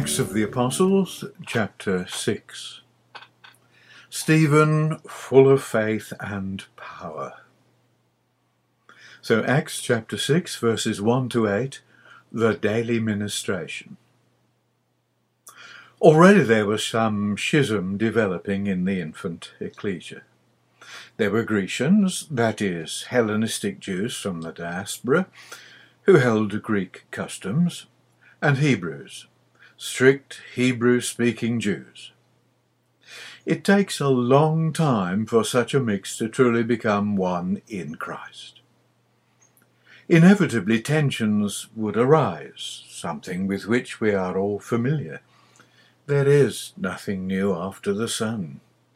Acts of the Apostles, chapter 6. Stephen, full of faith and power. So Acts chapter 6, verses 1 to 8, the daily ministration. Already there was some schism developing in the infant ecclesia. There were Grecians, that is, Hellenistic Jews from the diaspora, who held Greek customs, and Hebrews, strict Hebrew-speaking Jews. It takes a long time for such a mix to truly become one in Christ. Inevitably tensions would arise, something with which we are all familiar. There is nothing new after the sun.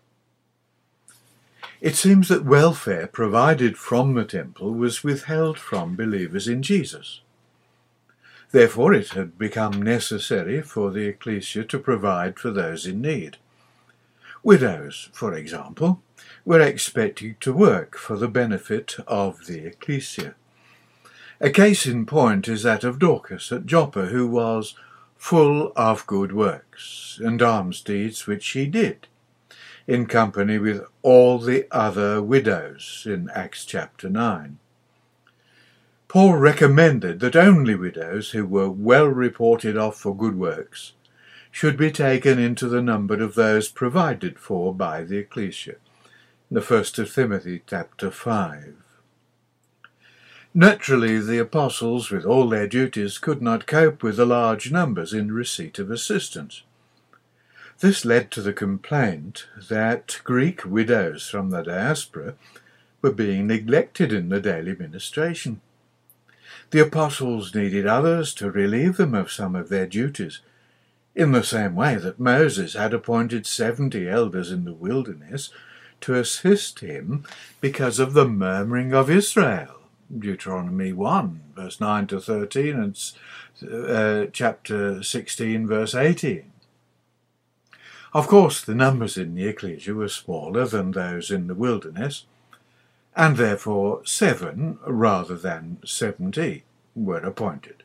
It seems that welfare provided from the temple was withheld from believers in Jesus. Therefore it had become necessary for the ecclesia to provide for those in need. Widows, for example, were expected to work for the benefit of the ecclesia. A case in point is that of Dorcas at Joppa, who was full of good works and alms deeds which she did, in company with all the other widows in Acts chapter 9. Paul recommended that only widows who were well reported of for good works should be taken into the number of those provided for by the ecclesia, in the 1st of Timothy chapter 5. Naturally, the apostles, with all their duties, could not cope with the large numbers in receipt of assistance. This led to the complaint that Greek widows from the diaspora were being neglected in the daily ministration. The apostles needed others to relieve them of some of their duties, in the same way that Moses had appointed 70 elders in the wilderness to assist him because of the murmuring of Israel. Deuteronomy 1, verse 9 to 13, and chapter 16, verse 18. Of course, the numbers in the ecclesia were smaller than those in the wilderness, and therefore 7 rather than 70 were appointed.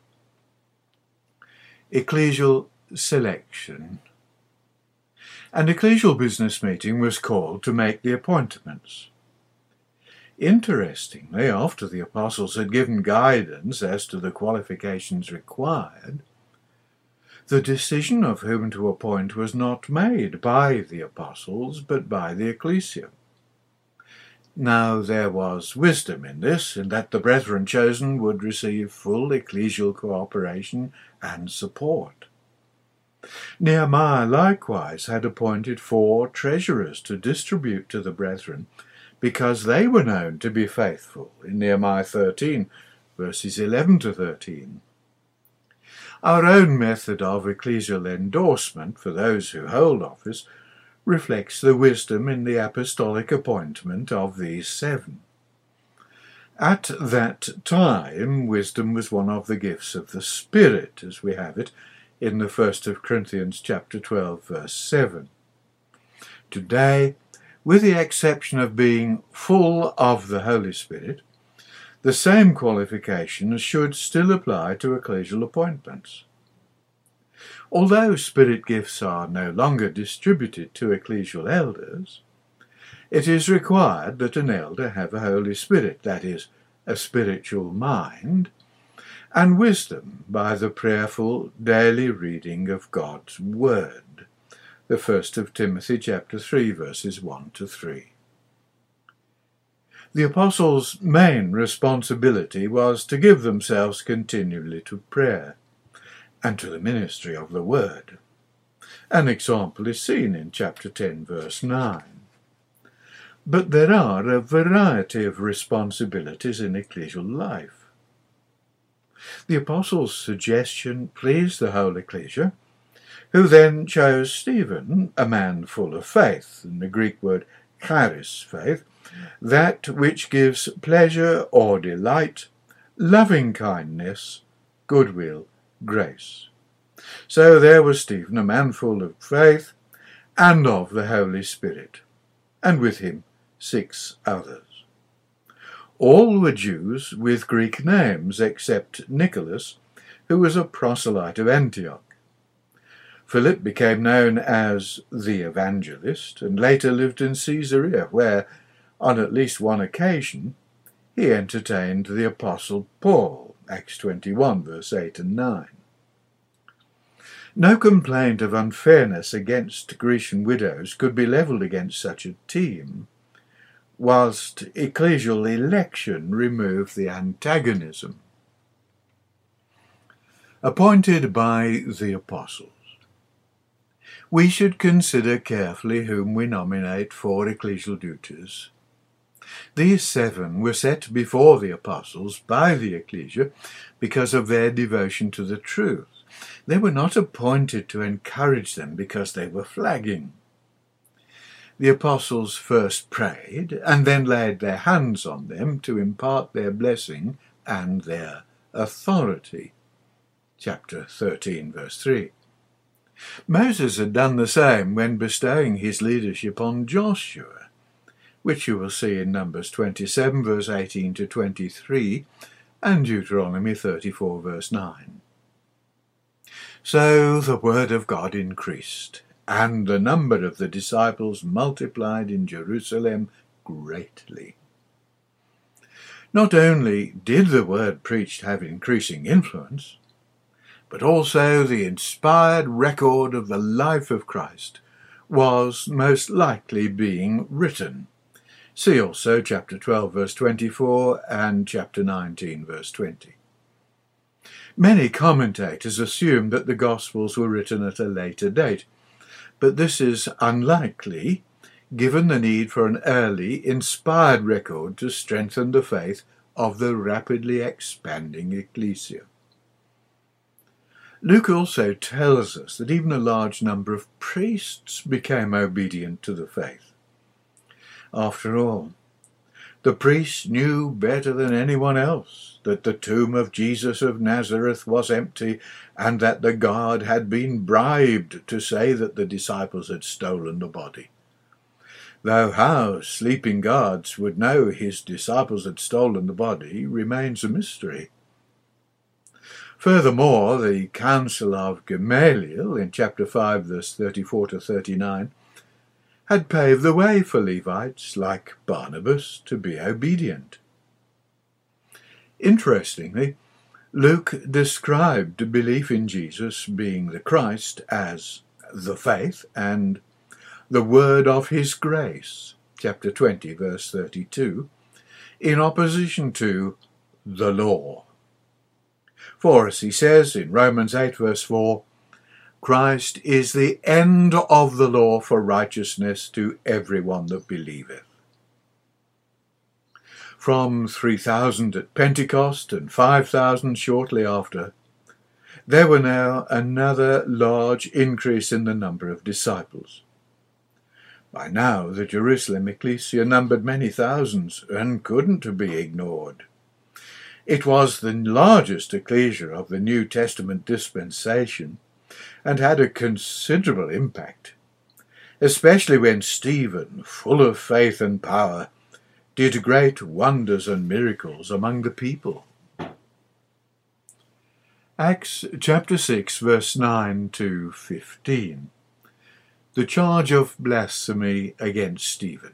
Ecclesial selection. An ecclesial business meeting was called to make the appointments. Interestingly, after the apostles had given guidance as to the qualifications required, the decision of whom to appoint was not made by the apostles, but by the ecclesia. Now there was wisdom in this, in that the brethren chosen would receive full ecclesial cooperation and support. Nehemiah likewise had appointed 4 treasurers to distribute to the brethren, because they were known to be faithful, in Nehemiah 13, verses 11 to 13. Our own method of ecclesial endorsement for those who hold office reflects the wisdom in the apostolic appointment of these 7. At that time, wisdom was one of the gifts of the Spirit, as we have it in the 1st of Corinthians chapter 12, verse 7. Today, with the exception of being full of the Holy Spirit, the same qualifications should still apply to ecclesial appointments. Although spirit gifts are no longer distributed to ecclesial elders, it is required that an elder have a Holy Spirit, that is, a spiritual mind, and wisdom by the prayerful daily reading of God's Word, the 1st of Timothy chapter 3, verses 1 to 3. The apostles' main responsibility was to give themselves continually to prayer and to the ministry of the Word. An example is seen in chapter 10, verse 9. But there are a variety of responsibilities in ecclesial life. The apostles' suggestion pleased the whole ecclesia, who then chose Stephen, a man full of faith, and the Greek word charis, faith, that which gives pleasure or delight, loving kindness, goodwill, grace. So there was Stephen, a man full of faith and of the Holy Spirit, and with him 6 others. All were Jews with Greek names except Nicholas, who was a proselyte of Antioch. Philip became known as the evangelist and later lived in Caesarea, where, on at least one occasion, he entertained the Apostle Paul, Acts 21, verse 8 and 9. No complaint of unfairness against Grecian widows could be levelled against such a team, whilst ecclesial election removed the antagonism. Appointed by the apostles. We should consider carefully whom we nominate for ecclesial duties. These 7 were set before the apostles by the ecclesia because of their devotion to the truth. They were not appointed to encourage them because they were flagging. The apostles first prayed and then laid their hands on them to impart their blessing and their authority. Chapter 13, verse 3. Moses had done the same when bestowing his leadership on Joshua, which you will see in Numbers 27, verse 18 to 23, and Deuteronomy 34, verse 9. So the word of God increased, and the number of the disciples multiplied in Jerusalem greatly. Not only did the word preached have increasing influence, but also the inspired record of the life of Christ was most likely being written. See also chapter 12, verse 24, and chapter 19, verse 20. Many commentators assume that the Gospels were written at a later date, but this is unlikely, given the need for an early, inspired record to strengthen the faith of the rapidly expanding ecclesia. Luke also tells us that even a large number of priests became obedient to the faith. After all, the priests knew better than anyone else that the tomb of Jesus of Nazareth was empty and that the guard had been bribed to say that the disciples had stolen the body. Though how sleeping guards would know his disciples had stolen the body remains a mystery. Furthermore, the Council of Gamaliel in chapter 5, verse 34 to 39, had paved the way for Levites, like Barnabas, to be obedient. Interestingly, Luke described belief in Jesus being the Christ as the faith and the word of his grace, chapter 20, verse 32, in opposition to the law. For, as he says in Romans 8, verse 4, Christ is the end of the law for righteousness to everyone that believeth. From 3,000 at Pentecost and 5,000 shortly after, there were now another large increase in the number of disciples. By now the Jerusalem ecclesia numbered many thousands and couldn't be ignored. It was the largest ecclesia of the New Testament dispensation and had a considerable impact, especially when Stephen, full of faith and power, did great wonders and miracles among the people. Acts chapter 6, verse 9 to 15. The charge of blasphemy against Stephen.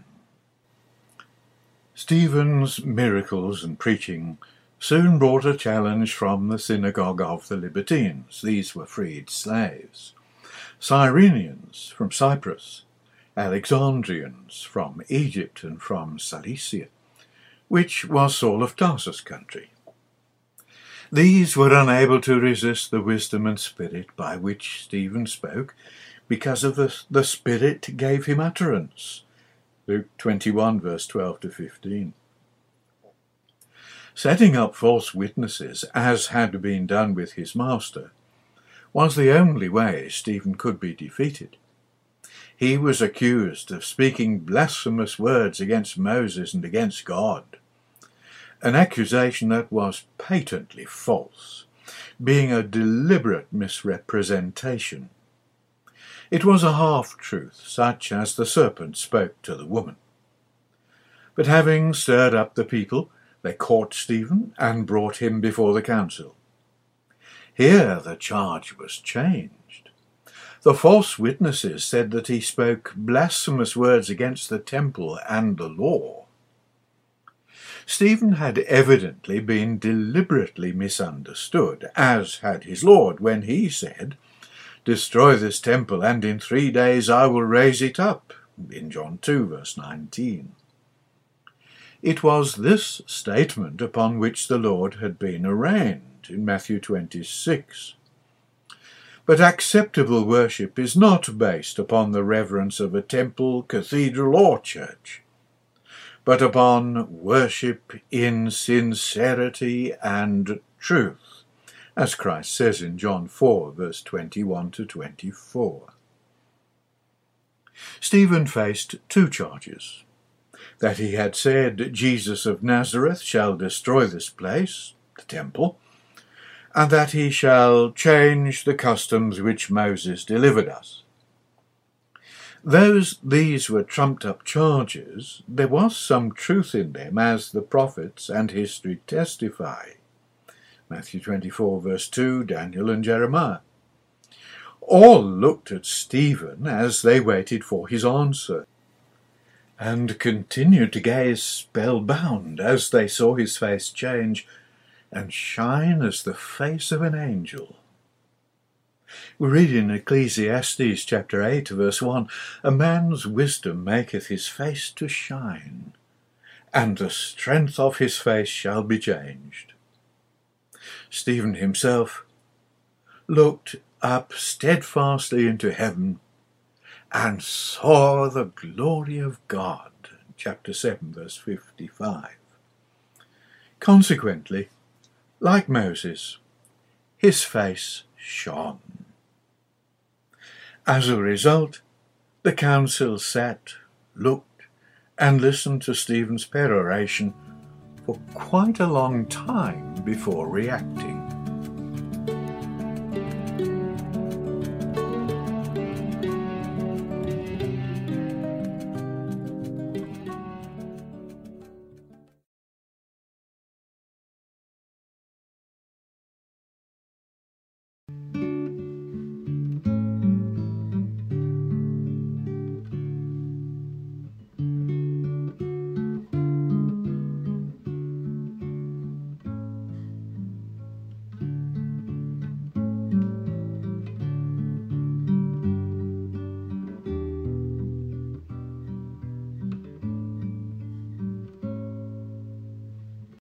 Stephen's miracles and preaching soon brought a challenge from the synagogue of the Libertines. These were freed slaves. Cyrenians from Cyprus, Alexandrians from Egypt and from Cilicia, which was Saul of Tarsus' country. These were unable to resist the wisdom and spirit by which Stephen spoke, because of the Spirit gave him utterance. Luke 21, verse 12 to 15. Setting up false witnesses, as had been done with his master, was the only way Stephen could be defeated. He was accused of speaking blasphemous words against Moses and against God, an accusation that was patently false, being a deliberate misrepresentation. It was a half-truth, such as the serpent spoke to the woman. But having stirred up the people, they caught Stephen and brought him before the council. Here the charge was changed. The false witnesses said that he spoke blasphemous words against the temple and the law. Stephen had evidently been deliberately misunderstood, as had his Lord when he said, "Destroy this temple, and in 3 days I will raise it up," in John 2, verse 19. It was this statement upon which the Lord had been arraigned in Matthew 26. But acceptable worship is not based upon the reverence of a temple, cathedral, or church, but upon worship in sincerity and truth, as Christ says in John 4, verse 21 to 24. Stephen faced 2 charges: that he had said, "Jesus of Nazareth shall destroy this place," the temple, and that he shall change the customs which Moses delivered us. Though these were trumped-up charges, there was some truth in them, as the prophets and history testify. Matthew 24, verse 2, Daniel and Jeremiah. All looked at Stephen as they waited for his answer, and continued to gaze spellbound as they saw his face change and shine as the face of an angel. We read in Ecclesiastes chapter 8, verse 1, "A man's wisdom maketh his face to shine, and the strength of his face shall be changed." Stephen himself looked up steadfastly into heaven and saw the glory of God. Chapter 7, verse 55. Consequently, like Moses, his face shone. As a result, the council sat, looked, and listened to Stephen's peroration for quite a long time before reacting.